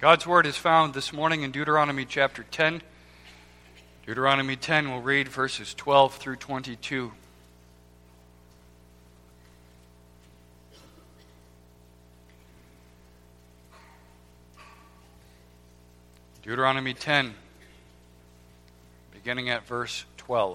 God's Word is found this morning in Deuteronomy chapter 10. Deuteronomy 10, we'll read verses 12 through 22. Deuteronomy 10, beginning at verse 12.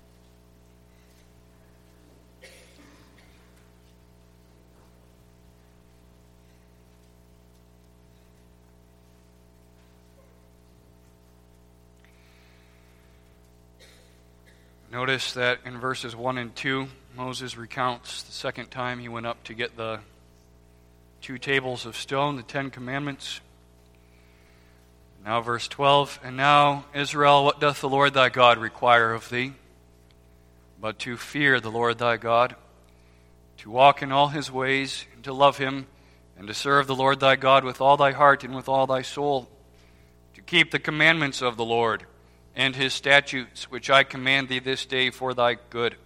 Notice that in verses 1 and 2, Moses recounts the second time he went up to get the 2 tables of stone, the 10 commandments. Now verse 12, And now, Israel, what doth the Lord thy God require of thee? But to fear the Lord thy God, to walk in all his ways, and to love him, and to serve the Lord thy God with all thy heart and with all thy soul, to keep the commandments of the Lord, and his statutes, which I command thee this day for thy good.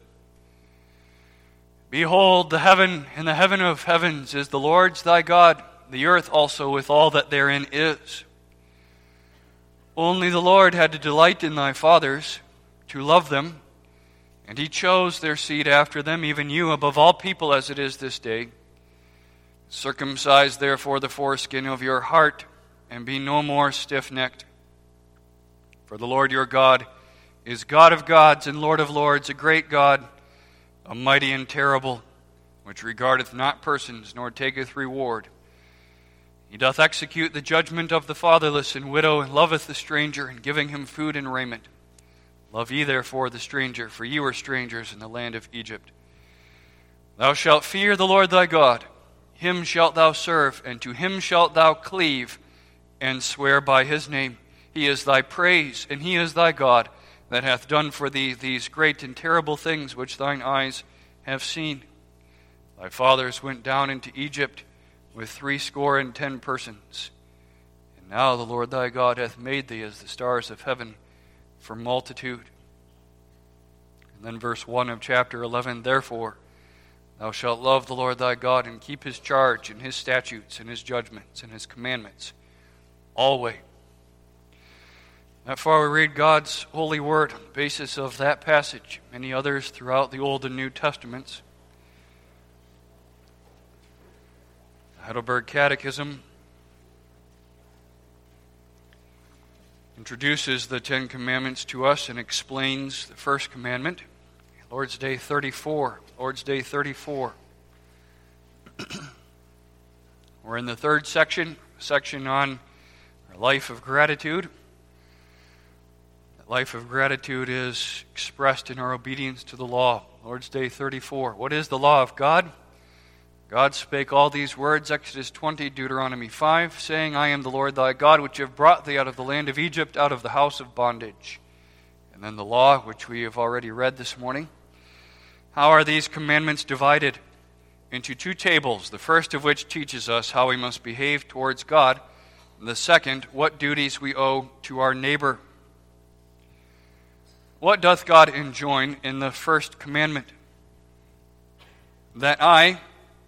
Behold, the heaven and the heaven of heavens is the Lord's thy God, the earth also with all that therein is. Only the Lord had to delight in thy fathers, to love them, and he chose their seed after them, even you, above all people as it is this day. Circumcise therefore the foreskin of your heart, and be no more stiff-necked. For the Lord your God is God of gods and Lord of lords, a great God, a mighty and terrible, which regardeth not persons, nor taketh reward. He doth execute the judgment of the fatherless and widow, and loveth the stranger, and giving him food and raiment. Love ye therefore the stranger, for ye were strangers in the land of Egypt. Thou shalt fear the Lord thy God, him shalt thou serve, and to him shalt thou cleave, and swear by his name. He is thy praise, and he is thy God, that hath done for thee these great and terrible things which thine eyes have seen. Thy fathers went down into Egypt with 70 persons. And now the Lord thy God hath made thee as the stars of heaven for multitude. And then verse 1 of chapter 11, Therefore thou shalt love the Lord thy God, and keep his charge, and his statutes, and his judgments, and his commandments, always. That far we read God's holy word on the basis of that passage, many others throughout the Old and New Testaments. The Heidelberg Catechism introduces the 10 Commandments to us and explains the first commandment, Lord's Day 34. Lord's Day 34. We're in the third section on our life of gratitude. Life of gratitude is expressed in our obedience to the law. Lord's Day 34. What is the law of God? God spake all these words, Exodus 20, Deuteronomy 5, saying, I am the Lord thy God, which have brought thee out of the land of Egypt, out of the house of bondage. And then the law, which we have already read this morning. How are these commandments divided? Into 2 tables, the first of which teaches us how we must behave towards God, and the second, what duties we owe to our neighbor. What doth God enjoin in the first commandment? That I,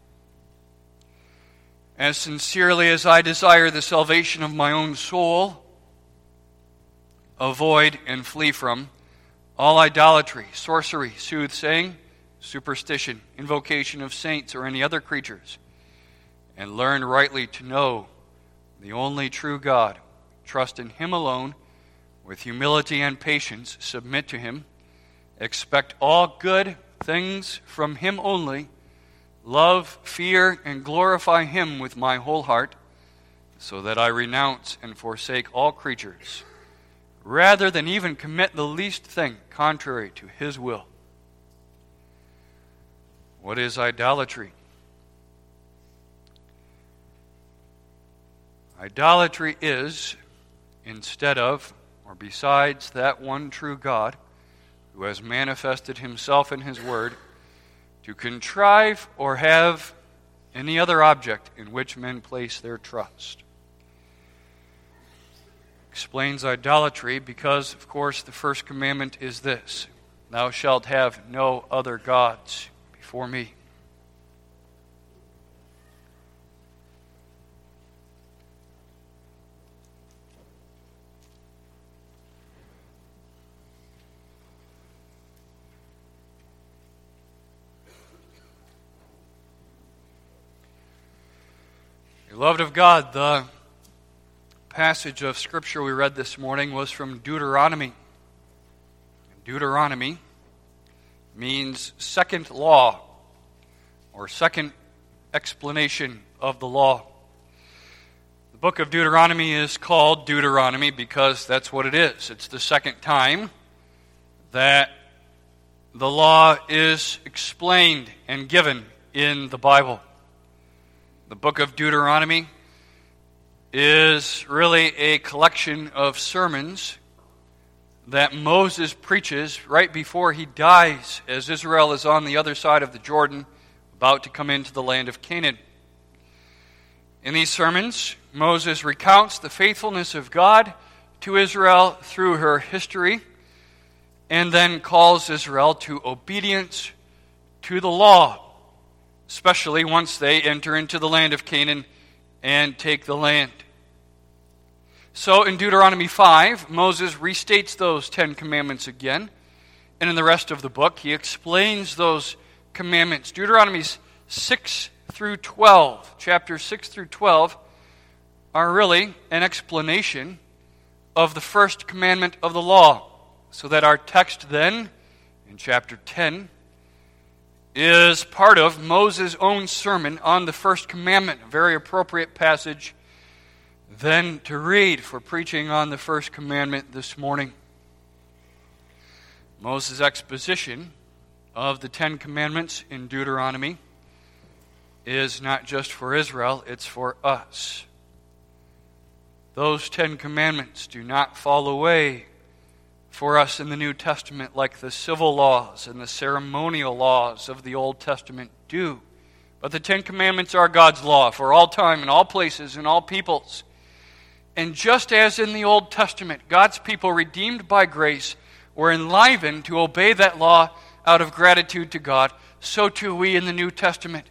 as sincerely as I desire the salvation of my own soul, avoid and flee from all idolatry, sorcery, soothsaying, superstition, invocation of saints or any other creatures, and learn rightly to know the only true God, trust in him alone, with humility and patience, submit to him, expect all good things from him only, love, fear, and glorify him with my whole heart, so that I renounce and forsake all creatures, rather than even commit the least thing contrary to his will. What is idolatry? Idolatry is, instead of, or besides that one true God, who has manifested himself in his word, to contrive or have any other object in which men place their trust. Explains idolatry because, of course, the first commandment is this: Thou shalt have no other gods before me. Beloved of God, the passage of Scripture we read this morning was from Deuteronomy. Deuteronomy means second law, or second explanation of the law. The book of Deuteronomy is called Deuteronomy because that's what it is. It's the second time that the law is explained and given in the Bible. The book of Deuteronomy is really a collection of sermons that Moses preaches right before he dies, as Israel is on the other side of the Jordan, about to come into the land of Canaan. In these sermons, Moses recounts the faithfulness of God to Israel through her history, and then calls Israel to obedience to the law, especially once they enter into the land of Canaan and take the land. So in Deuteronomy 5, Moses restates those 10 commandments again, and in the rest of the book, he explains those commandments. Deuteronomy 6 through 12, chapters 6 through 12, are really an explanation of the first commandment of the law, so that our text then, in chapter 10, is part of Moses' own sermon on the first commandment, a very appropriate passage then to read for preaching on the first commandment this morning. Moses' exposition of the 10 commandments in Deuteronomy is not just for Israel, it's for us. Those 10 commandments do not fall away for us in the New Testament like the civil laws and the ceremonial laws of the Old Testament do. But the 10 commandments are God's law for all time and all places and all peoples. And just as in the Old Testament, God's people redeemed by grace were enlivened to obey that law out of gratitude to God, so too we in the New Testament.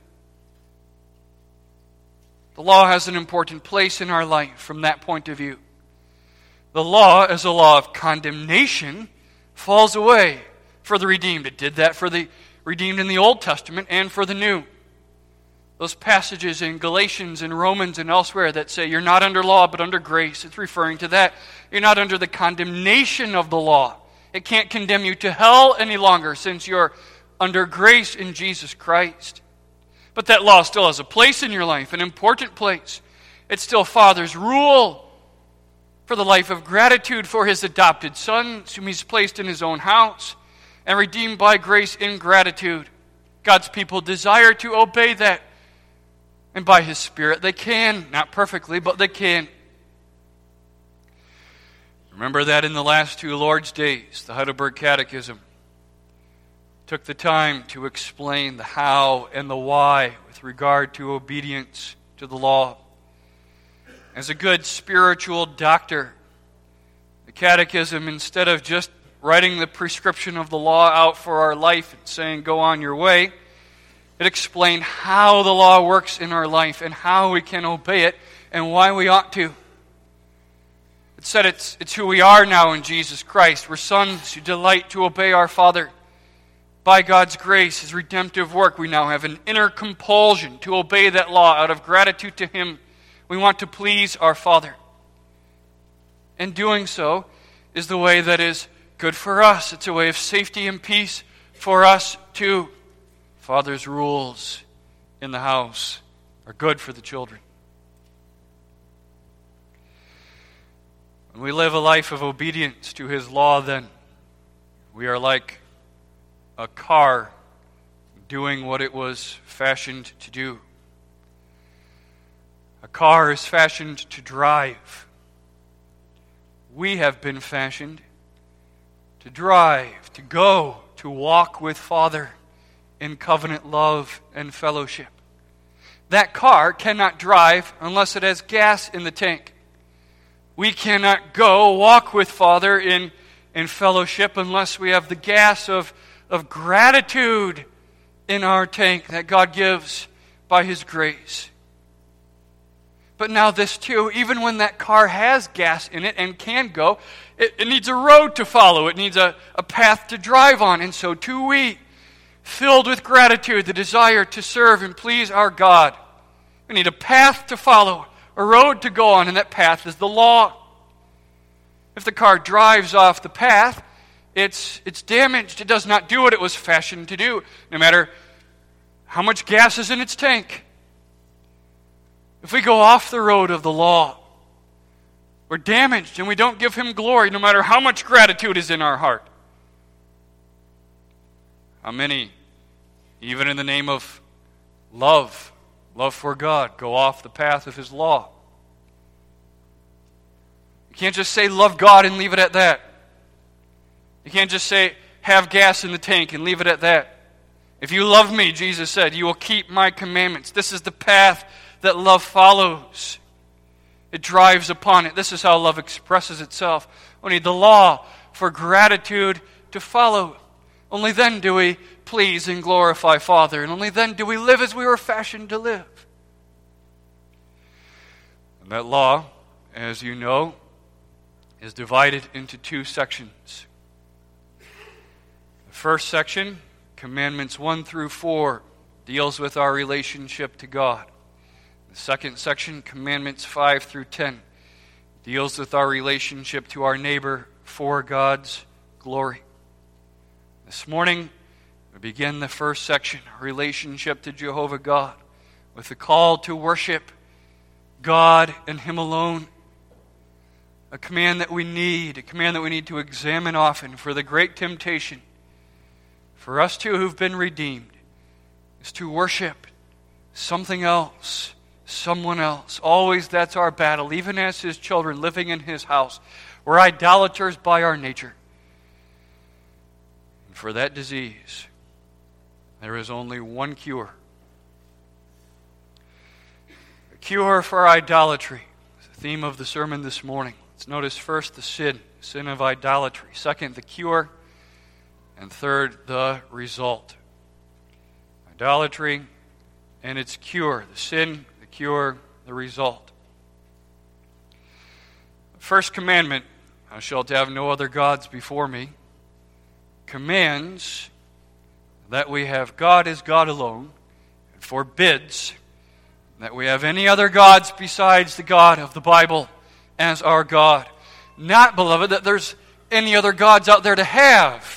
The law has an important place in our life from that point of view. The law, as a law of condemnation, falls away for the redeemed. It did that for the redeemed in the Old Testament and for the New. Those passages in Galatians and Romans and elsewhere that say you're not under law but under grace, it's referring to that. You're not under the condemnation of the law. It can't condemn you to hell any longer since you're under grace in Jesus Christ. But that law still has a place in your life, an important place. It's still Father's rule for the life of gratitude for His adopted sons, whom He's placed in His own house, and redeemed by grace in gratitude. God's people desire to obey that. And by His Spirit, they can. Not perfectly, but they can. Remember that in the last 2 Lord's Days, the Heidelberg Catechism took the time to explain the how and the why with regard to obedience to the law. As a good spiritual doctor, the Catechism, instead of just writing the prescription of the law out for our life and saying, go on your way, it explained how the law works in our life and how we can obey it and why we ought to. It said it's who we are now in Jesus Christ. We're sons who delight to obey our Father. By God's grace, His redemptive work, we now have an inner compulsion to obey that law out of gratitude to Him. We want to please our Father. And doing so is the way that is good for us. It's a way of safety and peace for us too. Father's rules in the house are good for the children. When we live a life of obedience to His law, then we are like a car doing what it was fashioned to do. A car is fashioned to drive. We have been fashioned to drive, to go, to walk with Father in covenant love and fellowship. That car cannot drive unless it has gas in the tank. We cannot go walk with Father in fellowship unless we have the gas of gratitude in our tank that God gives by His grace. But now this too, even when that car has gas in it and can go, it needs a road to follow. It needs a path to drive on. And so too we, filled with gratitude, the desire to serve and please our God, We need a path to follow, a road to go on, and that path is the law. If the car drives off the path, it's damaged. It does not do what it was fashioned to do, no matter how much gas is in its tank. If we go off the road of the law, we're damaged and we don't give Him glory, no matter how much gratitude is in our heart. How many, even in the name of love for God, go off the path of His law? You can't just say love God and leave it at that. You can't just say have gas in the tank and leave it at that. If you love me, Jesus said, you will keep my commandments. This is the path that love follows. It drives upon it. This is how love expresses itself. We need the law for gratitude to follow. Only then do we please and glorify Father, and only then do we live as we were fashioned to live. And that law, as you know, is divided into two sections. The first section, Commandments 1 through 4, deals with our relationship to God. The second section, Commandments 5 through 10, deals with our relationship to our neighbor for God's glory. This morning, we begin the first section, our relationship to Jehovah God, with the call to worship God and Him alone. A command that we need to examine often, for the great temptation for us too who've been redeemed is to worship something else, someone else. Always that's our battle, even as His children living in His house. We're idolaters by our nature. And for that disease, there is only one cure. A cure for idolatry is the theme of the sermon this morning. Let's notice first the sin of idolatry. Second, the cure. And third, the result. Idolatry and its cure. The sin, the cure, the result. The first commandment, thou shalt have no other gods before me, commands that we have God as God alone, and forbids that we have any other gods besides the God of the Bible as our God. Not, beloved, that there's any other gods out there to have.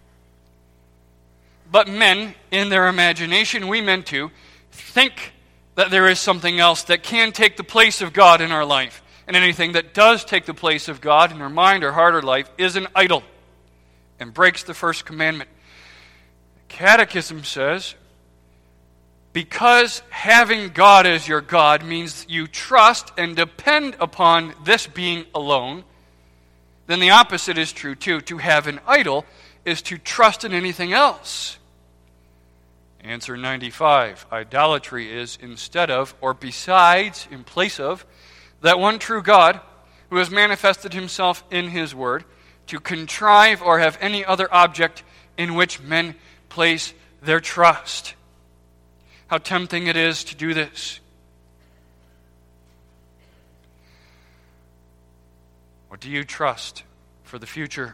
But men, in their imagination, we men too, think that there is something else that can take the place of God in our life. And anything that does take the place of God in our mind or heart or life is an idol and breaks the first commandment. The Catechism says, because having God as your God means you trust and depend upon this being alone, then the opposite is true too. To have an idol is to trust in anything else. Answer 95. Idolatry is instead of, or besides, in place of, that one true God who has manifested Himself in His Word, to contrive or have any other object in which men place their trust. How tempting it is to do this. What do you trust for the future?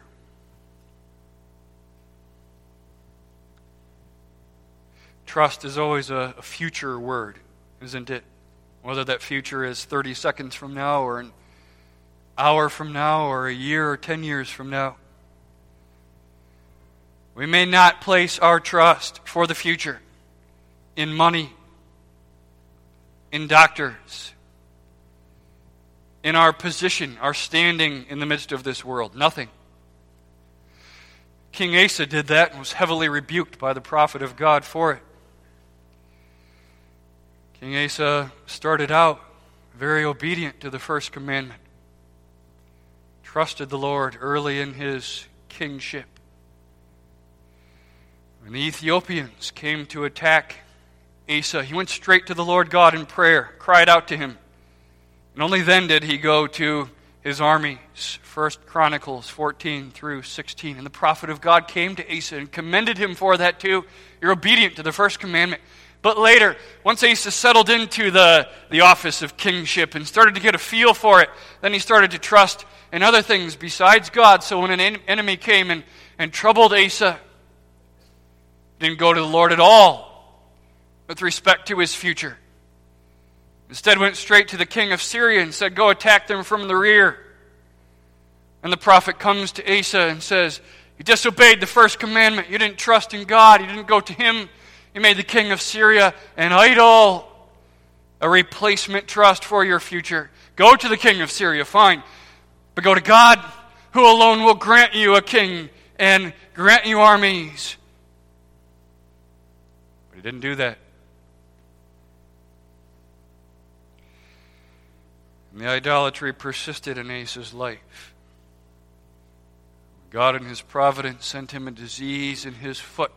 Trust is always a future word, isn't it? Whether that future is 30 seconds from now, or an hour from now, or a year or 10 years from now. We may not place our trust for the future in money, in doctors, in our position, our standing in the midst of this world. Nothing. King Asa did that and was heavily rebuked by the prophet of God for it. King Asa started out very obedient to the first commandment. Trusted the Lord early in his kingship. When the Ethiopians came to attack Asa, he went straight to the Lord God in prayer, cried out to Him. And only then did he go to his armies. 1 Chronicles 14 through 16. And the prophet of God came to Asa and commended him for that too. You're obedient to the first commandment. But later, once Asa settled into the office of kingship and started to get a feel for it, then he started to trust in other things besides God. So when an enemy came and troubled Asa, he didn't go to the Lord at all with respect to his future. Instead went straight to the king of Syria and said, go attack them from the rear. And the prophet comes to Asa and says, you disobeyed the first commandment. You didn't trust in God. You didn't go to him. You made the king of Syria an idol, a replacement trust for your future. Go to the king of Syria, fine. But go to God, who alone will grant you a king and grant you armies. But he didn't do that. And the idolatry persisted in Asa's life. God in his providence sent him a disease in his foot.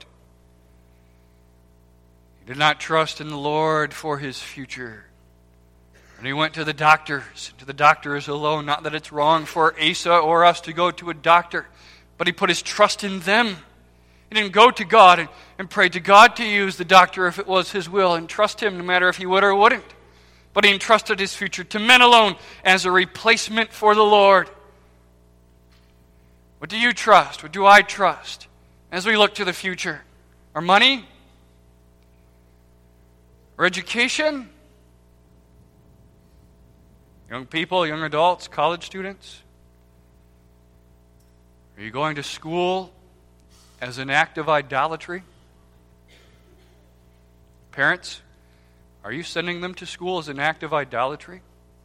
He did not trust in the Lord for his future. And he went to the doctors alone. Not that it's wrong for Asa or us to go to a doctor, but he put his trust in them. He didn't go to God and pray to God to use the doctor if it was his will and trust him no matter if he would or wouldn't. But he entrusted his future to men alone as a replacement for the Lord. What do you trust? What do I trust as we look to the future? Our money? Our education? Young people, young adults, college students? Are you going to school as an act of idolatry? Parents, are you sending them to school as an act of idolatry?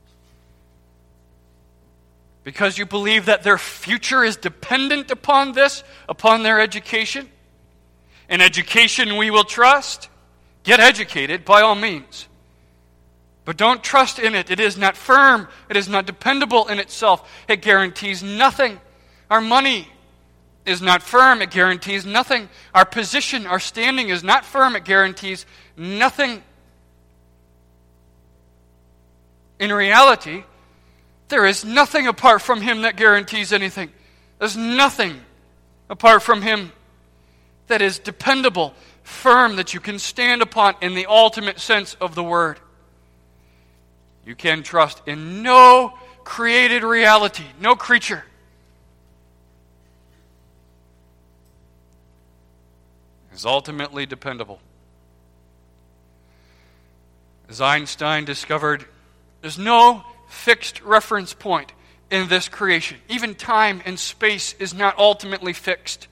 Because you believe that their future is dependent upon this, upon their education? In education we will trust. Get educated by all means. But don't trust in it. It is not firm. It is not dependable in itself. It guarantees nothing. Our money is not firm. It guarantees nothing. Our position, our standing is not firm. It guarantees nothing. In reality, there is nothing apart from him that guarantees anything. There's nothing apart from him that is dependable, firm, that you can stand upon in the ultimate sense of the word. You can trust in no created reality, no creature. Is ultimately dependable. As Einstein discovered, there's no fixed reference point in this creation. Even time and space is not ultimately fixed.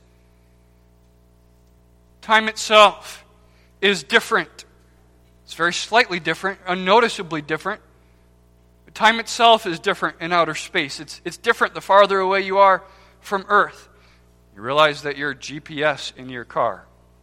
Time itself is different. It's very slightly different, unnoticeably different. But time itself is different in outer space. It's different the farther away you are from Earth. You realize that your GPS in your car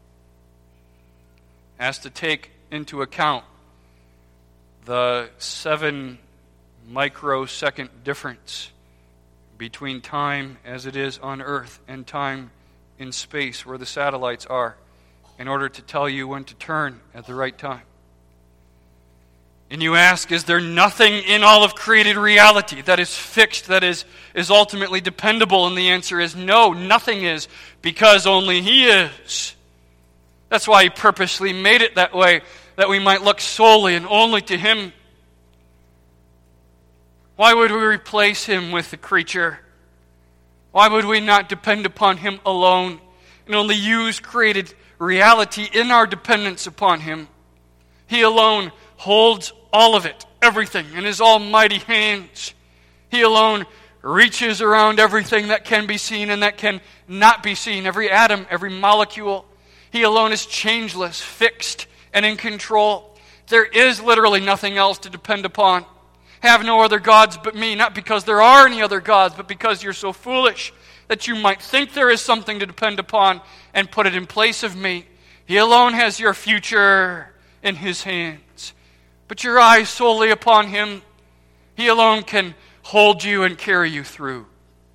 has to take into account the 7 microsecond difference between time as it is on Earth and time in space where the satellites are in order to tell you when to turn at the right time. And you ask, is there nothing in all of created reality that is fixed, that is ultimately dependable? And the answer is no, nothing is, because only He is. That's why He purposely made it that way, that we might look solely and only to Him. Why would we replace Him with the creature? Why would we not depend upon Him alone and only use created reality in our dependence upon Him? He alone holds all of it, everything, in His almighty hands. He alone reaches around everything that can be seen and that can not be seen, every atom, every molecule. He alone is changeless, fixed, and in control. There is literally nothing else to depend upon. Have no other gods but me, not because there are any other gods, but because you're so foolish that you might think there is something to depend upon and put it in place of me. He alone has your future in His hands. Put your eyes solely upon Him. He alone can hold you and carry you through.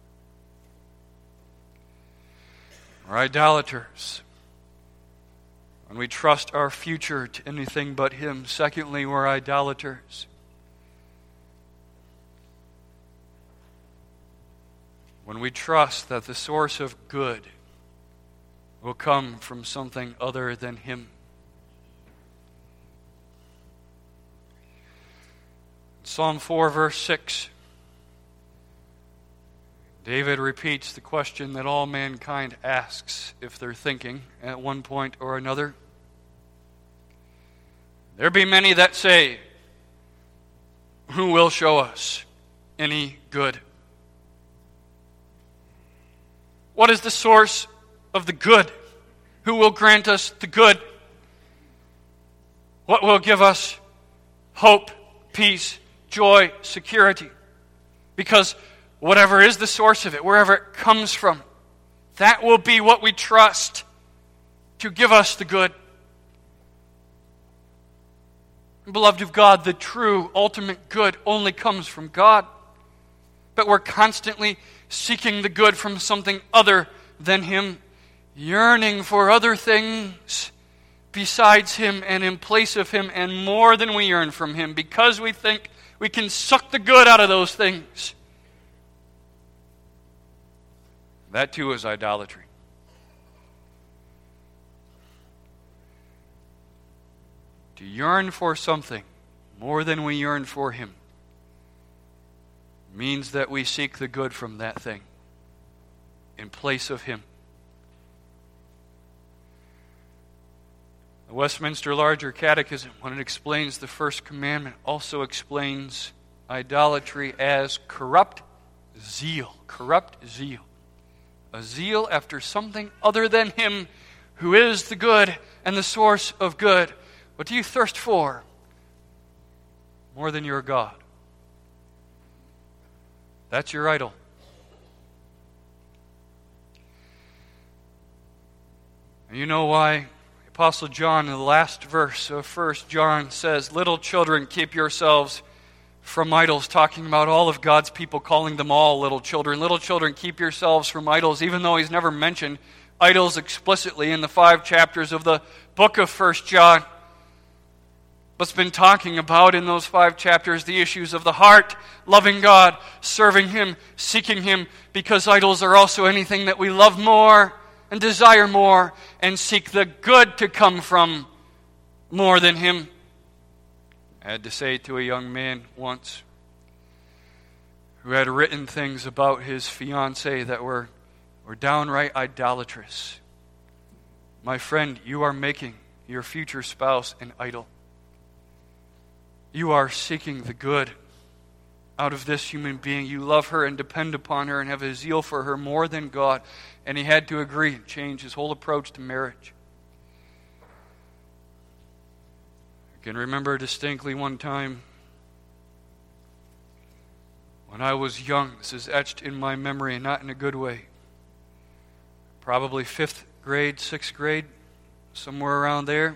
We're idolaters when we trust our future to anything but Him. Secondly, we're idolaters when we trust that the source of good will come from something other than Him. Psalm 4, verse 6, David repeats the question that all mankind asks if they're thinking at one point or another. There be many that say, who will show us any good. What is the source of the good? Who will grant us the good? What will give us hope, peace, joy, security? Because whatever is the source of it, wherever it comes from, that will be what we trust to give us the good. Beloved of God, the true, ultimate good only comes from God. But we're constantly seeking the good from something other than Him, yearning for other things besides Him and in place of Him and more than we yearn from Him because we think we can suck the good out of those things. That too is idolatry. To yearn for something more than we yearn for Him means that we seek the good from that thing in place of Him. The Westminster Larger Catechism, when it explains the first commandment, also explains idolatry as corrupt zeal. Corrupt zeal. A zeal after something other than Him who is the good and the source of good. What do you thirst for more than your God? That's your idol. And you know why the Apostle John in the last verse of 1 John says, "Little children, keep yourselves from idols," talking about all of God's people, calling them all little children. Little children, keep yourselves from idols, even though He's never mentioned idols explicitly in the 5 chapters of the book of 1 John. What's been talking about in those 5 chapters, the issues of the heart, loving God, serving Him, seeking Him, because idols are also anything that we love more and desire more and seek the good to come from more than Him. I had to say to a young man once who had written things about his fiancée that were downright idolatrous, "My friend, you are making your future spouse an idol. You are seeking the good out of this human being. You love her and depend upon her and have a zeal for her more than God." And he had to agree and change his whole approach to marriage. I can remember distinctly one time when I was young. This is etched in my memory, and not in a good way. Probably 5th grade, 6th grade, somewhere around there.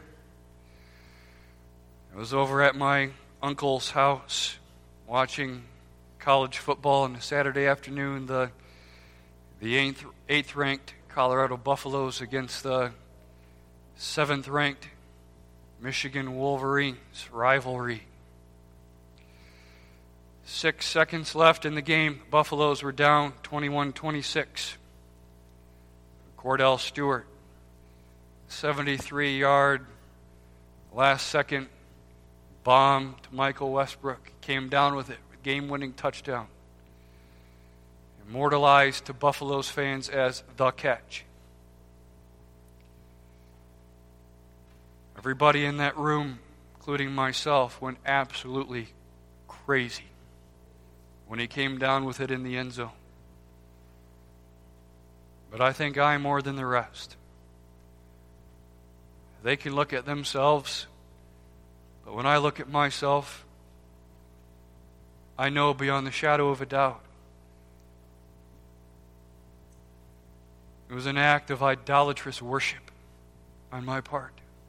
I was over at my uncle's house watching college football on a Saturday afternoon, the 8th-ranked Colorado Buffaloes against the 7th-ranked Michigan Wolverines rivalry. 6 seconds left in the game. Buffaloes were down 21-26. Cordell Stewart, 73-yard, last-second bomb to Michael Westbrook. Came down with it, game-winning touchdown. Immortalized to Buffaloes fans as the catch. Everybody in that room, including myself, went absolutely crazy when he came down with it in the end zone. But I think I more than the rest. They can look at themselves, but when I look at myself, I know beyond the shadow of a doubt it was an act of idolatrous worship on my part.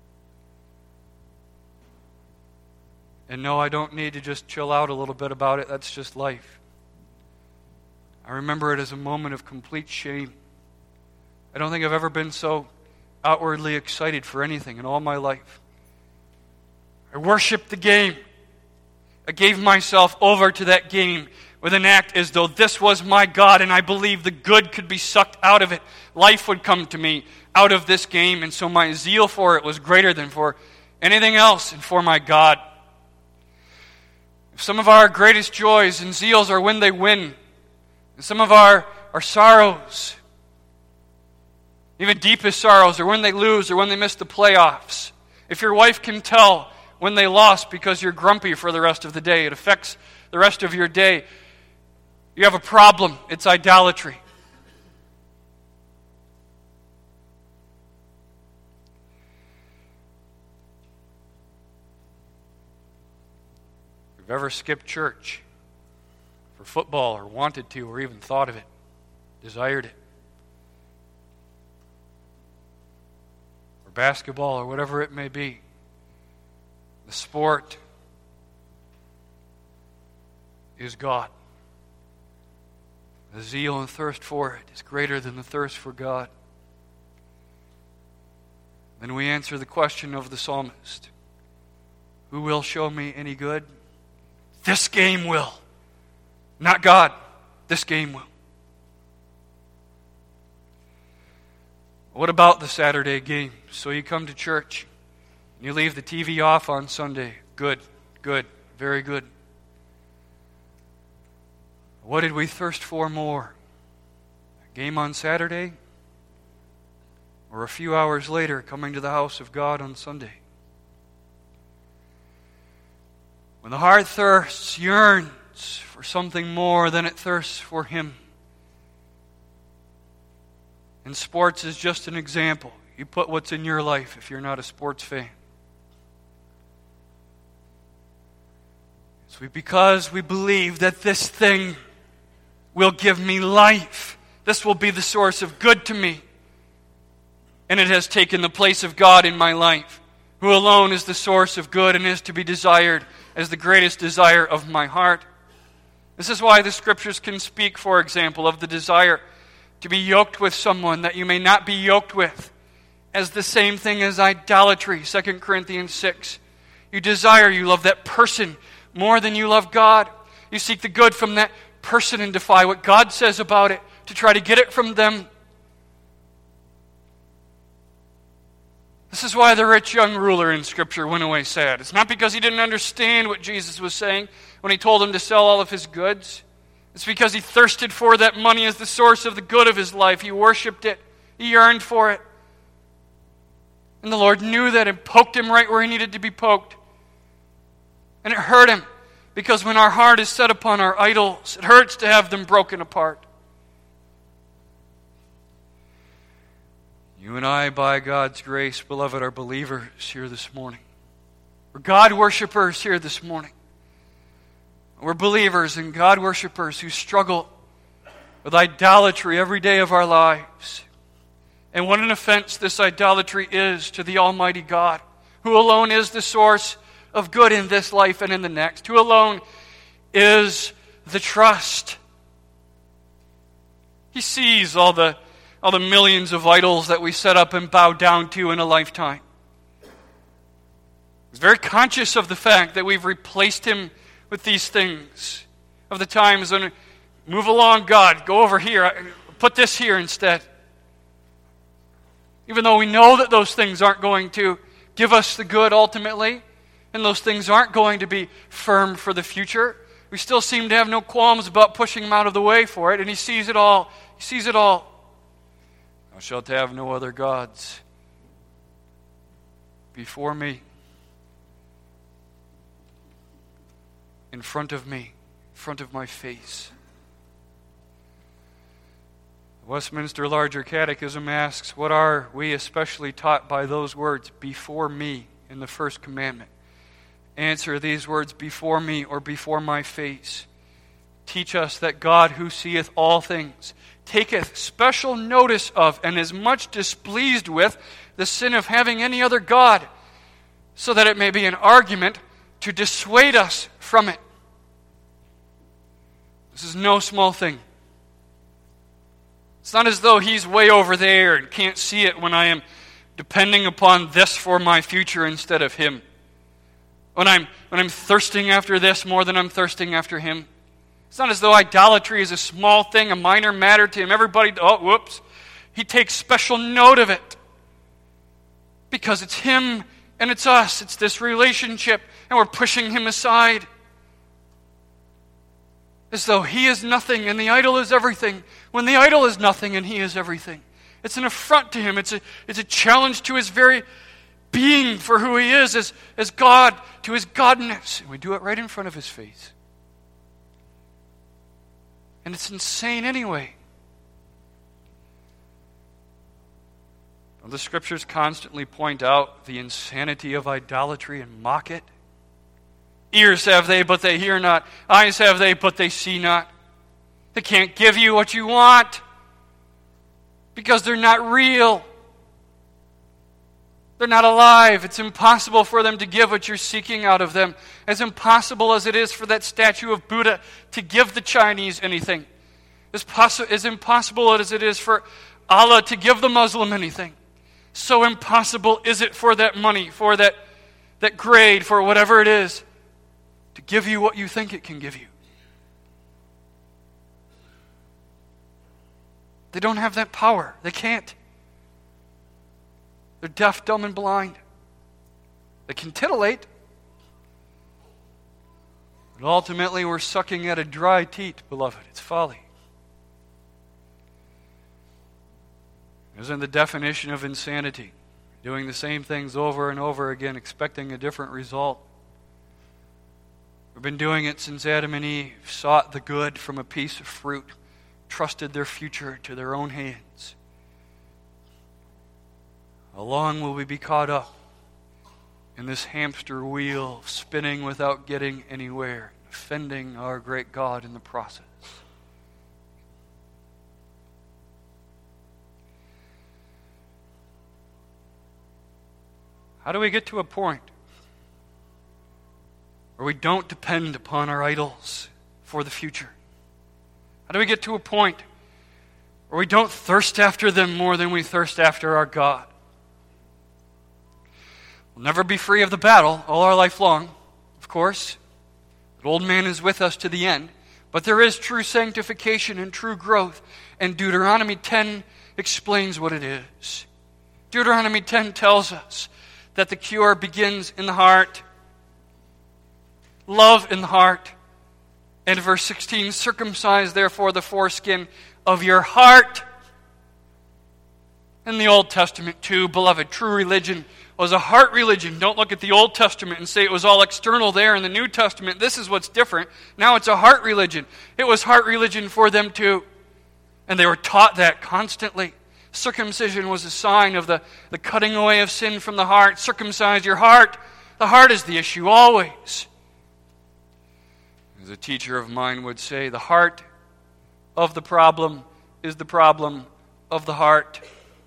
And no, I don't need to just chill out a little bit about it. That's just life. I remember it as a moment of complete shame. I don't think I've ever been so outwardly excited for anything in all my life. I worshiped the game. I gave myself over to that game with an act as though this was my God, and I believed the good could be sucked out of it. Life would come to me out of this game, and so my zeal for it was greater than for anything else and for my God. Some of our greatest joys and zeals are when they win. And some of our sorrows, even deepest sorrows, are when they lose or when they miss the playoffs. If your wife can tell when they lost because you're grumpy for the rest of the day. It affects the rest of your day. You have a problem. It's idolatry. If you've ever skipped church for football or wanted to or even thought of it, desired it, or basketball or whatever it may be, the sport is God. The zeal and thirst for it is greater than the thirst for God. Then we answer the question of the psalmist, who will show me any good? This game will. Not God. This game will. What about the Saturday game? So you come to church, and you leave the TV off on Sunday. Good, good, very good. What did we thirst for more? A game on Saturday? Or a few hours later coming to the house of God on Sunday? When the heart thirsts, yearns for something more than it thirsts for Him. And sports is just an example. You put what's in your life if you're not a sports fan. It's because we believe that this thing will give me life. This will be the source of good to me. And it has taken the place of God in my life, who alone is the source of good and is to be desired as the greatest desire of my heart. This is why the Scriptures can speak, for example, of the desire to be yoked with someone that you may not be yoked with, as the same thing as idolatry, 2 Corinthians 6. You desire, you love that person more than you love God. You seek the good from that person and defy what God says about it to try to get it from them. This is why the rich young ruler in Scripture went away sad. It's not because he didn't understand what Jesus was saying when he told him to sell all of his goods. It's because he thirsted for that money as the source of the good of his life. He worshipped it. He yearned for it. And the Lord knew that and poked him right where he needed to be poked. And it hurt him, because when our heart is set upon our idols, it hurts to have them broken apart. You and I, by God's grace, beloved, are believers here this morning. We're God worshipers here this morning. We're believers and God worshipers who struggle with idolatry every day of our lives. And what an offense this idolatry is to the Almighty God, who alone is the source of good in this life and in the next, who alone is the trust. He sees all the millions of idols that we set up and bow down to in a lifetime. He's very conscious of the fact that we've replaced Him with these things. Of the times when, move along, God, go over here, put this here instead. Even though we know that those things aren't going to give us the good ultimately, and those things aren't going to be firm for the future, we still seem to have no qualms about pushing Him out of the way for it, and He sees it all. He sees it all. Thou shalt have no other gods before me, in front of me, in front of my face. The Westminster Larger Catechism asks, what are we especially taught by those words, before me, in the first commandment? Answer, these words, before me or before my face, teach us that God, who seeth all things, taketh special notice of and is much displeased with the sin of having any other God, so that it may be an argument to dissuade us from it. This is no small thing. It's not as though He's way over there and can't see it when I am depending upon this for my future instead of Him. When I'm thirsting after this more than I'm thirsting after Him. It's not as though idolatry is a small thing, a minor matter to Him. Everybody, He takes special note of it. Because it's Him and it's us. It's this relationship, and we're pushing Him aside. As though He is nothing and the idol is everything, when the idol is nothing and He is everything. It's an affront to Him. It's a challenge to His very being for who he is as God, to his godness. And we do it right in front of his face. And it's insane anyway. The Scriptures constantly point out the insanity of idolatry and mock it. Ears have they, but they hear not. Eyes have they, but they see not. They can't give you what you want because they're not real. They're not alive. It's impossible for them to give what you're seeking out of them. As impossible as it is for that statue of Buddha to give the Chinese anything. As impossible as it is for Allah to give the Muslim anything. So impossible is it for that money, for that grade, for whatever it is, to give you what you think it can give you. They don't have that power. They can't. They're deaf, dumb, and blind. They can titillate. But ultimately, we're sucking at a dry teat, beloved. It's folly. Isn't the definition of insanity doing the same things over and over again, expecting a different result? We've been doing it since Adam and Eve sought the good from a piece of fruit, trusted their future to their own hands. How long will we be caught up in this hamster wheel, spinning without getting anywhere, offending our great God in the process? How do we get to a point where we don't depend upon our idols for the future? How do we get to a point where we don't thirst after them more than we thirst after our God? We'll never be free of the battle all our life long, of course. The old man is with us to the end. But there is true sanctification and true growth. And Deuteronomy 10 explains what it is. Deuteronomy 10 tells us that the cure begins in the heart. Love in the heart. And verse 16, circumcise therefore the foreskin of your heart. In the Old Testament too, beloved, true religion was a heart religion. Don't look at the Old Testament and say it was all external there. In the New Testament, this is what's different. Now it's a heart religion. It was heart religion for them too. And they were taught that constantly. Circumcision was a sign of the cutting away of sin from the heart. Circumcise your heart. The heart is the issue always. As a teacher of mine would say, the heart of the problem is the problem of the heart.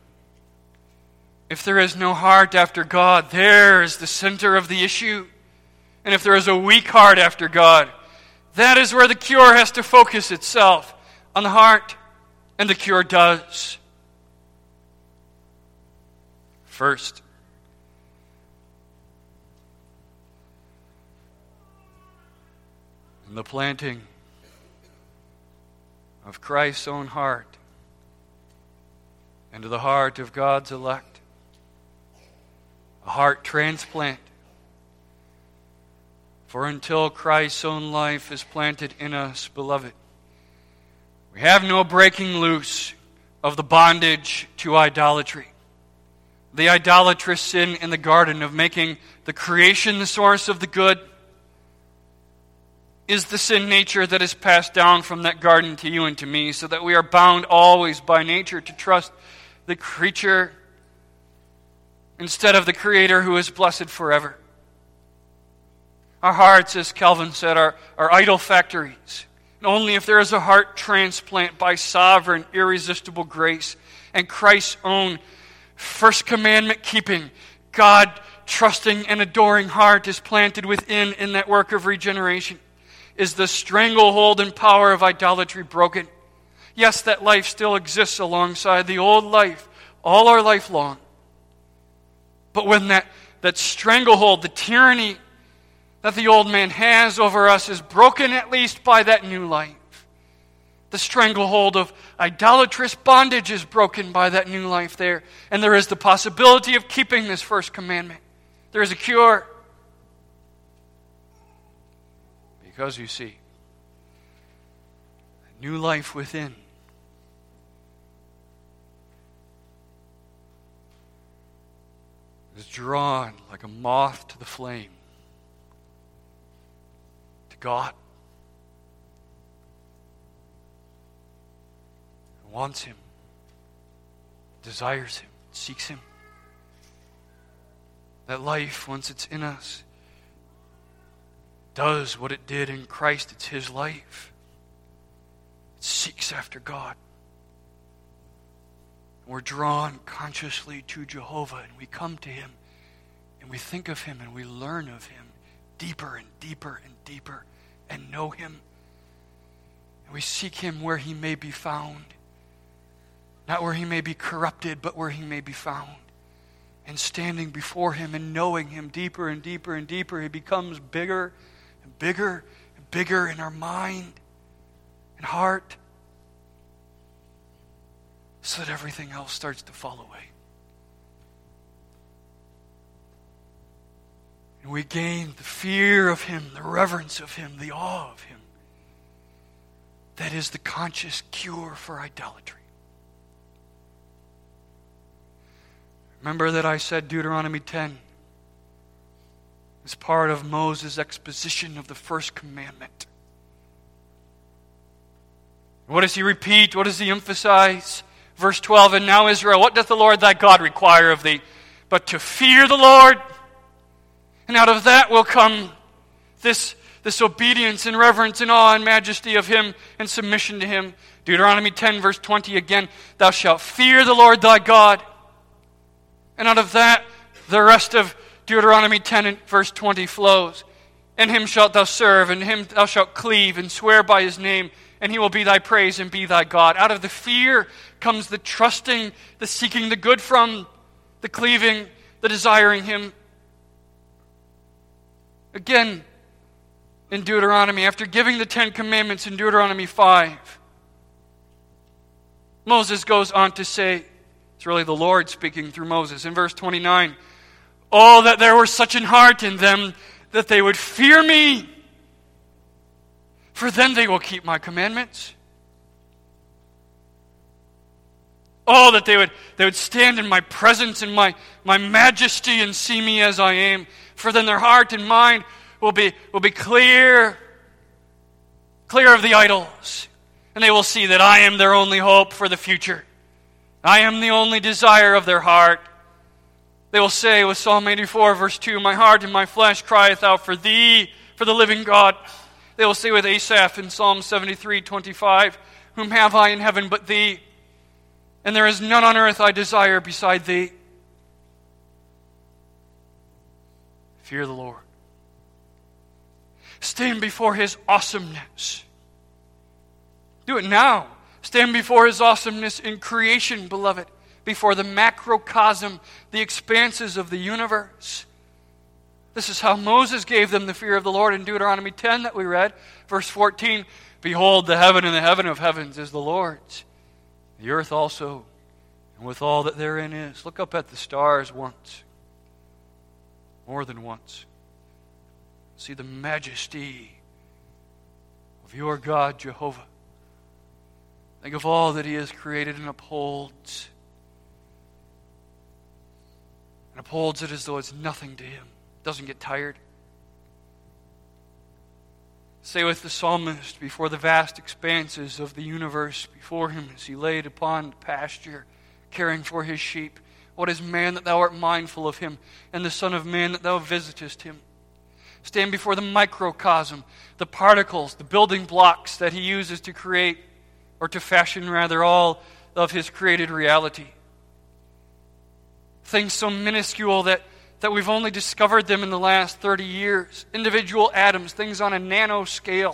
If there is no heart after God, there is the center of the issue. And if there is a weak heart after God, that is where the cure has to focus itself, on the heart. And the cure does. First, in the planting of Christ's own heart into the heart of God's elect, a heart transplant. For until Christ's own life is planted in us, beloved, we have no breaking loose of the bondage to idolatry. The idolatrous sin in the garden of making the creation the source of the good is the sin nature that is passed down from that garden to you and to me, so that we are bound always by nature to trust the creature instead of the Creator who is blessed forever. Our hearts, as Calvin said, are idol factories. And only if there is a heart transplant by sovereign, irresistible grace and Christ's own first commandment keeping, God trusting and adoring heart is planted within in that work of regeneration, is the stranglehold and power of idolatry broken. Yes, that life still exists alongside the old life, all our life long. But when that stranglehold, the tyranny that the old man has over us is broken at least by that new life. The stranglehold of idolatrous bondage is broken by that new life there. And there is the possibility of keeping this first commandment. There is a cure. Because you see, new life within is drawn like a moth to the flame to God. Wants Him, desires Him, seeks Him. That life, once it's in us, does what it did in Christ. It's His life. It seeks after God. We're drawn consciously to Jehovah, and we come to Him, and we think of Him, and we learn of Him deeper and deeper and deeper, and know Him. And we seek Him where He may be found. Not where He may be corrupted, but where He may be found. And standing before Him and knowing Him deeper and deeper and deeper, He becomes bigger and bigger and bigger in our mind and heart, so that everything else starts to fall away. And we gain the fear of Him, the reverence of Him, the awe of Him. That is the conscious cure for idolatry. Remember that I said Deuteronomy 10 is part of Moses' exposition of the first commandment. What does he repeat? What does he emphasize? Verse 12, and now Israel, what doth the Lord thy God require of thee? But to fear the Lord. And out of that will come this obedience and reverence and awe and majesty of Him and submission to Him. Deuteronomy 10 verse 20 again, thou shalt fear the Lord thy God. And out of that, the rest of Deuteronomy 10 and verse 20 flows. And Him shalt thou serve, and Him thou shalt cleave, and swear by His name, and He will be thy praise and be thy God. Out of the fear comes the trusting, the seeking the good from, the cleaving, the desiring Him. Again, in Deuteronomy, after giving the 10 Commandments in Deuteronomy 5, Moses goes on to say, it's really the Lord speaking through Moses. In verse 29, oh, that there were such an heart in them that they would fear me, for then they will keep my commandments. Oh, that they would stand in my presence and my majesty and see me as I am, for then their heart and mind will be clear of the idols, and they will see that I am their only hope for the future. I am the only desire of their heart. They will say with Psalm 84, verse 2, my heart and my flesh crieth out for thee, for the living God. They will say with Asaph in Psalm 73, 25, whom have I in heaven but thee? And there is none on earth I desire beside thee. Fear the Lord. Stand before His awesomeness. Do it now. Stand before His awesomeness in creation, beloved, before the macrocosm, the expanses of the universe. This is how Moses gave them the fear of the Lord in Deuteronomy 10 that we read. Verse 14, behold, the heaven and the heaven of heavens is the Lord's, the earth also, and with all that therein is. Look up at the stars once, more than once. See the majesty of your God, Jehovah. Think of all that He has created and upholds. And upholds it as though it's nothing to Him. Doesn't get tired. Say with the psalmist, before the vast expanses of the universe before Him as He laid upon the pasture, caring for His sheep. What is man that thou art mindful of him, and the Son of Man that thou visitest him? Stand before the microcosm, the particles, the building blocks that He uses to create, or to fashion rather, all of His created reality. Things so minuscule that we've only discovered them in the last 30 years. Individual atoms, things on a nano scale.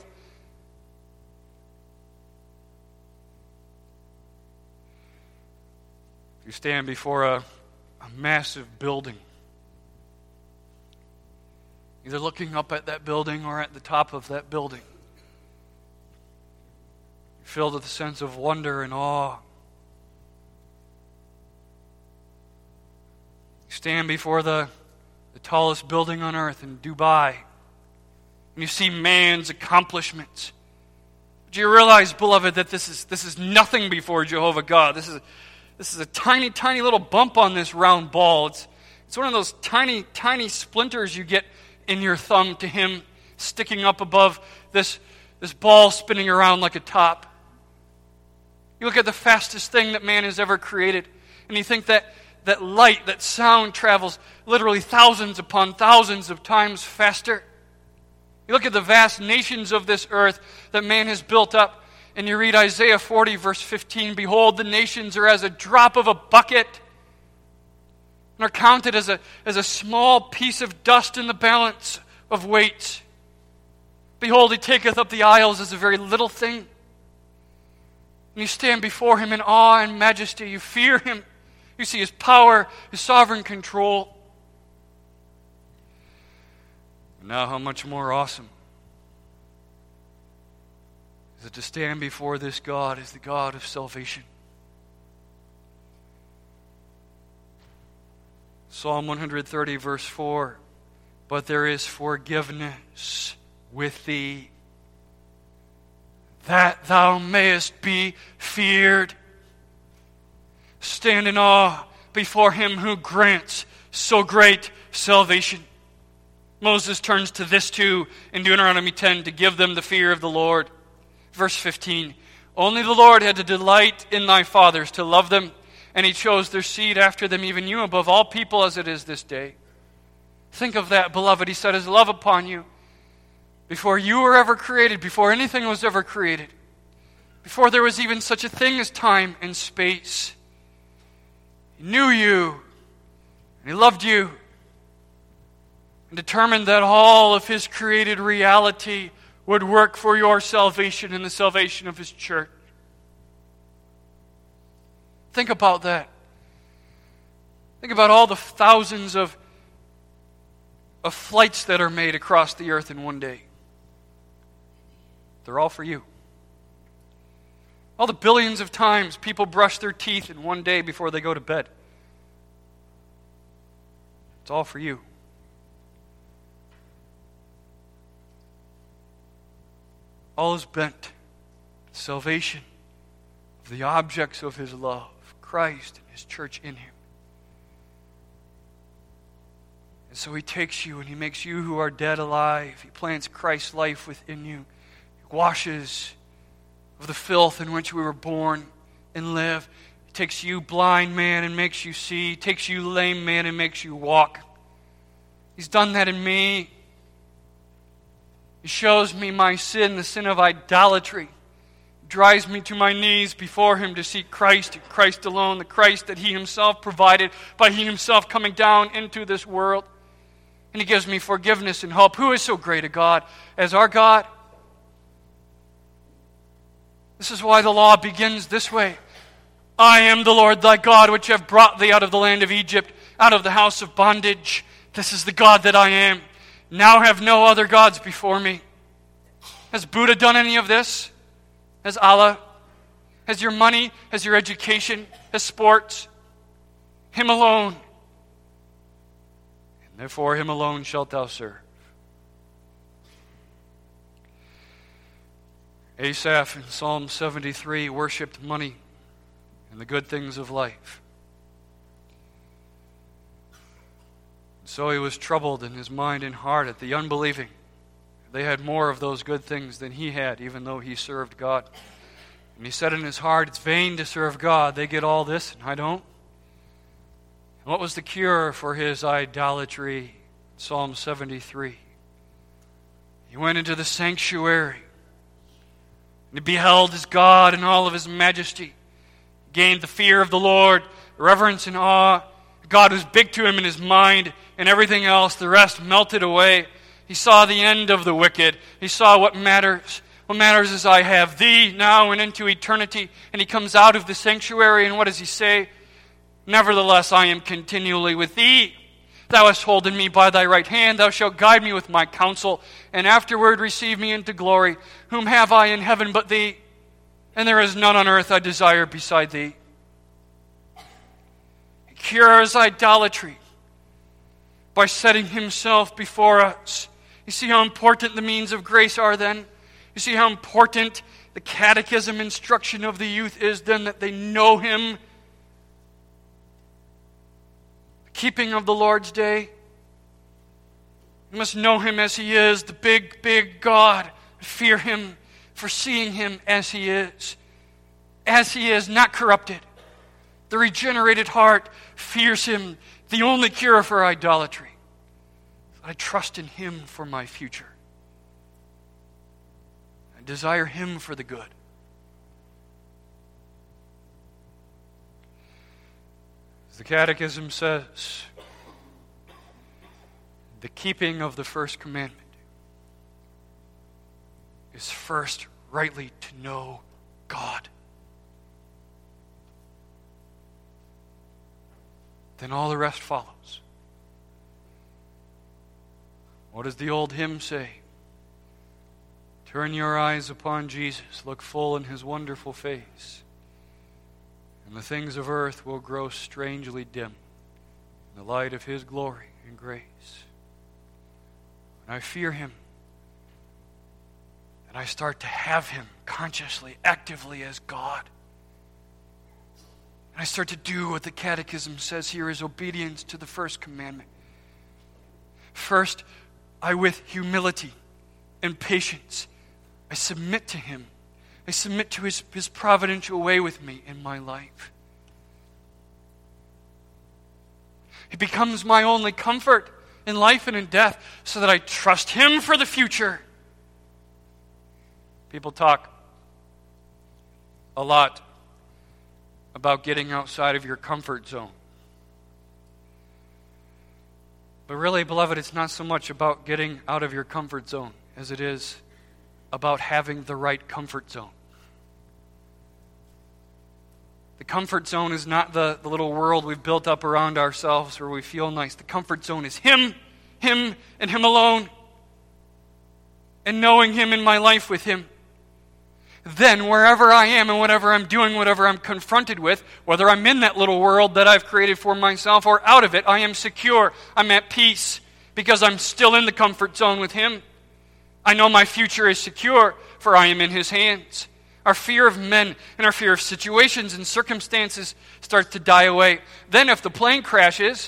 If you stand before a massive building, either looking up at that building or at the top of that building, you're filled with a sense of wonder and awe. You stand before the tallest building on earth in Dubai, and you see man's accomplishments. Do you realize, beloved, that this is nothing before Jehovah God? This is a tiny, tiny little bump on this round ball. It's It's one of those tiny, tiny splinters you get in your thumb to him, sticking up above this ball spinning around like a top. You look at the fastest thing that man has ever created, and you think that light, that sound travels literally thousands upon thousands of times faster. You look at the vast nations of this earth that man has built up, and you read Isaiah 40, verse 15, "Behold, the nations are as a drop of a bucket, and are counted as a small piece of dust in the balance of weights. Behold, he taketh up the isles as a very little thing." And you stand before him in awe and majesty. You fear him. You see his power, his sovereign control. And now how much more awesome is it to stand before this God as the God of salvation. Psalm 130, verse 4, "But there is forgiveness with thee, that thou mayest be feared." Stand in awe before him who grants so great salvation. Moses turns to this too in Deuteronomy 10 to give them the fear of the Lord. Verse 15, "Only the Lord had to delight in thy fathers to love them, and he chose their seed after them, even you above all people as it is this day." Think of that, beloved. He set his love upon you before you were ever created, before anything was ever created, before there was even such a thing as time and space. He knew you, and he loved you, and determined that all of his created reality would work for your salvation and the salvation of his church. Think about that. Think about all the thousands of flights that are made across the earth in one day. They're all for you. All the billions of times people brush their teeth in one day before they go to bed. It's all for you. All is bent to the salvation of the objects of his love, Christ and his church in him. And so he takes you and he makes you who are dead alive. He plants Christ's life within you. He washes of the filth in which we were born and live. He takes you, blind man, and makes you see. He takes you, lame man, and makes you walk. He's done that in me. He shows me my sin, the sin of idolatry. He drives me to my knees before him to seek Christ and Christ alone, the Christ that he himself provided by he himself coming down into this world. And he gives me forgiveness and hope. Who is so great a God as our God? This is why the law begins this way. "I am the Lord thy God, which have brought thee out of the land of Egypt, out of the house of bondage. This is the God that I am. Now have no other gods before me." Has Buddha done any of this? Has Allah? Has your money? Has your education? Has sports? Him alone. And therefore him alone shalt thou serve. Asaph in Psalm 73 worshipped money and the good things of life. So he was troubled in his mind and heart at the unbelieving. They had more of those good things than he had, even though he served God. And he said in his heart, "It's vain to serve God. They get all this and I don't." And what was the cure for his idolatry? Psalm 73. He went into the sanctuary and he beheld his God in all of his majesty. He gained the fear of the Lord, reverence and awe. God was big to him in his mind, and everything else, the rest melted away. He saw the end of the wicked. He saw what matters. What matters is I have thee now and into eternity. And he comes out of the sanctuary, and what does he say? "Nevertheless, I am continually with thee. Thou hast holden me by thy right hand. Thou shalt guide me with my counsel, and afterward receive me into glory. Whom have I in heaven but thee? And there is none on earth I desire beside thee." He cures idolatry by setting himself before us. You see how important the means of grace are then? You see how important the catechism instruction of the youth is then, that they know him? The keeping of the Lord's day. You must know Him as He is, the big, big God. Fear Him for seeing Him as He is, not corrupted. The regenerated heart fears Him, the only cure for idolatry. I trust in Him for my future. I desire Him for the good. As the Catechism says, the keeping of the first commandment is first rightly to know God. Then all the rest follows. What does the old hymn say? Turn your eyes upon Jesus, look full in His wonderful face, and the things of earth will grow strangely dim in the light of His glory and grace. And I fear Him, and I start to have Him consciously, actively as God. And I start to do what the Catechism says here is obedience to the first commandment. First, I with humility and patience, I submit to Him. I submit to His providential way with me in my life. He becomes my only comfort in life and in death, so that I trust Him for the future. People talk a lot about getting outside of your comfort zone. But really, beloved, it's not so much about getting out of your comfort zone as it is about having the right comfort zone. The comfort zone is not the little world we've built up around ourselves where we feel nice. The comfort zone is Him, and Him alone, and knowing Him in my life with Him. Then wherever I am and whatever I'm doing, whatever I'm confronted with, whether I'm in that little world that I've created for myself or out of it, I am secure. I'm at peace because I'm still in the comfort zone with Him. I know my future is secure, for I am in His hands. Our fear of men and our fear of situations and circumstances starts to die away. Then if the plane crashes,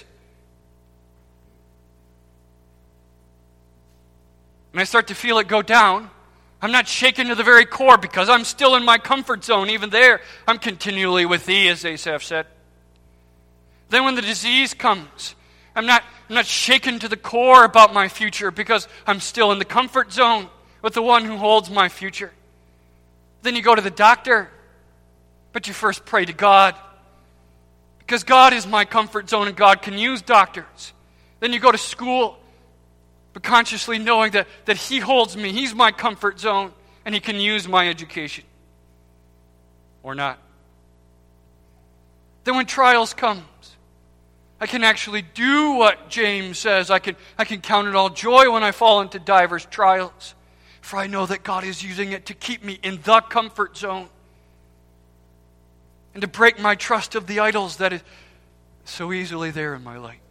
and I start to feel it go down, I'm not shaken to the very core because I'm still in my comfort zone. Even there, I'm continually with Thee, as Asaph said. Then when the disease comes, I'm not shaken to the core about my future because I'm still in the comfort zone with the one who holds my future. Then you go to the doctor, but you first pray to God because God is my comfort zone and God can use doctors. Then you go to school, but consciously knowing that He holds me, He's my comfort zone, and He can use my education. Or not. Then when trials comes, I can actually do what James says. I can count it all joy when I fall into diverse trials, for I know that God is using it to keep me in the comfort zone and to break my trust of the idols that is so easily there in my life.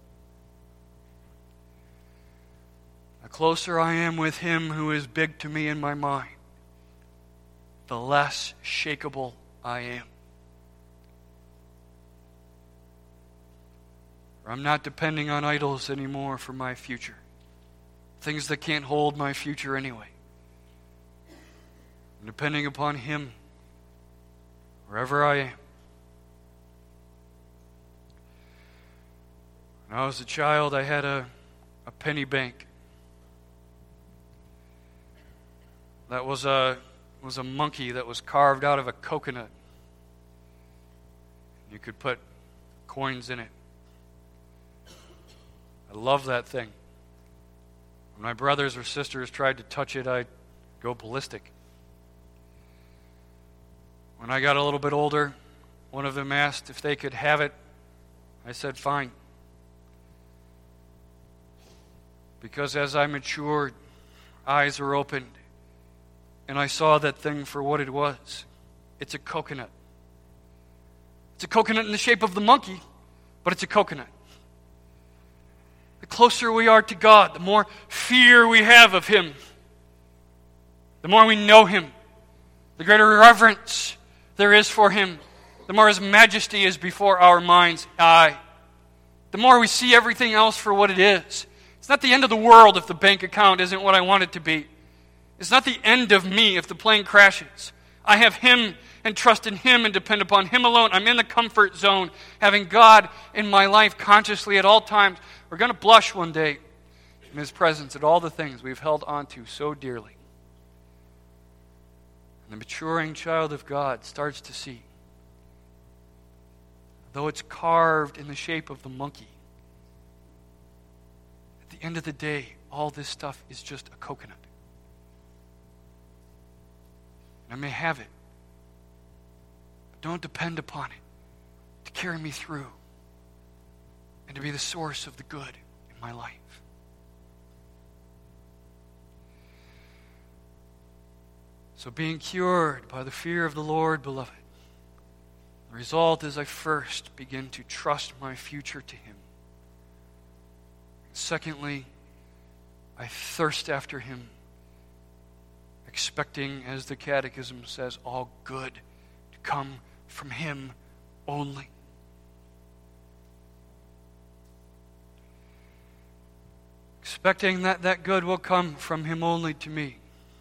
The closer I am with Him who is big to me in my mind, the less shakeable I am. I'm not depending on idols anymore for my future. Things that can't hold my future anyway. I'm depending upon Him wherever I am. When I was a child, I had a penny bank. That was a monkey that was carved out of a coconut. You could put coins in it. I love that thing. When my brothers or sisters tried to touch it, I'd go ballistic. When I got a little bit older, one of them asked if they could have it. I said, fine. Because as I matured, eyes were opened, and I saw that thing for what it was. It's a coconut. It's a coconut in the shape of the monkey, but it's a coconut. The closer we are to God, the more fear we have of Him. The more we know Him, the greater reverence there is for Him, the more His majesty is before our mind's eye. the more we see everything else for what it is. It's not the end of the world if the bank account isn't what I want it to be. It's not the end of me if the plane crashes. I have Him and trust in Him and depend upon Him alone. I'm in the comfort zone, having God in my life consciously at all times. We're going to blush one day in His presence at all the things we've held on to so dearly. And the maturing child of God starts to see, though it's carved in the shape of the monkey, at the end of the day, all this stuff is just a coconut. I may have it, but don't depend upon it to carry me through and to be the source of the good in my life. So being cured by the fear of the Lord, beloved, the result is I first begin to trust my future to Him. Secondly, I thirst after Him, expecting, as the Catechism says, all good to come from Him only. Expecting that good will come from Him only to me,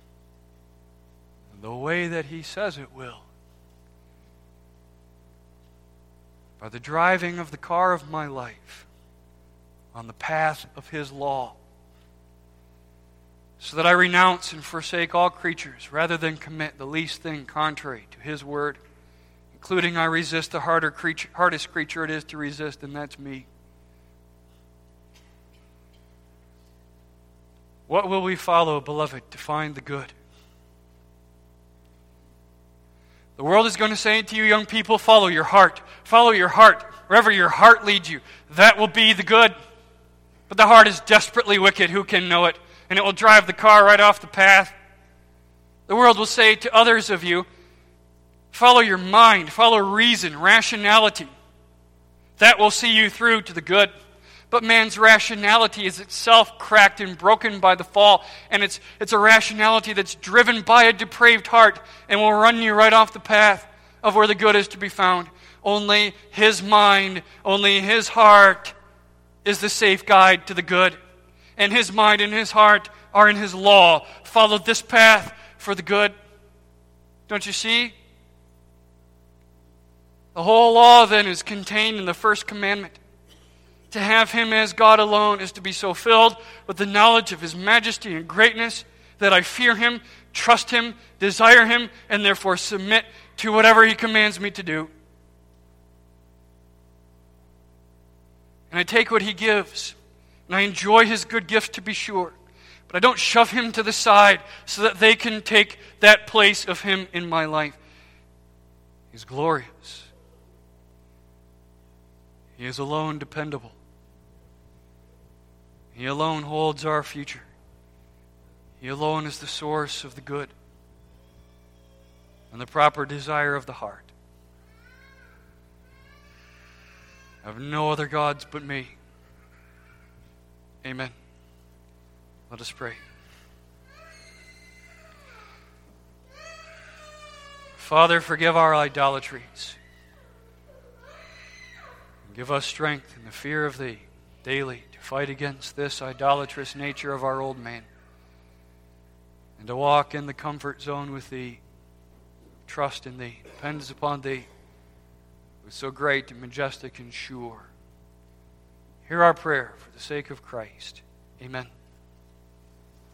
the way that He says it will. By the driving of the car of my life on the path of His law, so that I renounce and forsake all creatures rather than commit the least thing contrary to His word, including I resist the hardest creature it is to resist, and that's me. What will we follow, beloved, to find the good? The world is going to say to you, young people, follow your heart. Follow your heart. Wherever your heart leads you, that will be the good. But the heart is desperately wicked. Who can know it? And it will drive the car right off the path. The world will say to others of you, follow your mind, follow reason, rationality. That will see you through to the good. But man's rationality is itself cracked and broken by the fall, and it's a rationality that's driven by a depraved heart and will run you right off the path of where the good is to be found. Only His mind, only His heart is the safe guide to the good. And His mind and His heart are in His law. Follow this path for the good. Don't you see? The whole law then is contained in the first commandment. To have Him as God alone is to be so filled with the knowledge of His majesty and greatness that I fear Him, trust Him, desire Him, and therefore submit to whatever He commands me to do. And I take what He gives, and I enjoy His good gifts to be sure, but I don't shove Him to the side so that they can take that place of Him in my life. He's glorious. He is alone dependable. He alone holds our future. He alone is the source of the good and the proper desire of the heart. I have no other gods but me. Amen. Let us pray. Father, forgive our idolatries. And give us strength in the fear of Thee daily to fight against this idolatrous nature of our old man and to walk in the comfort zone with Thee, trust in Thee, depends upon Thee, who is so great and majestic and sure. Hear our prayer for the sake of Christ. Amen.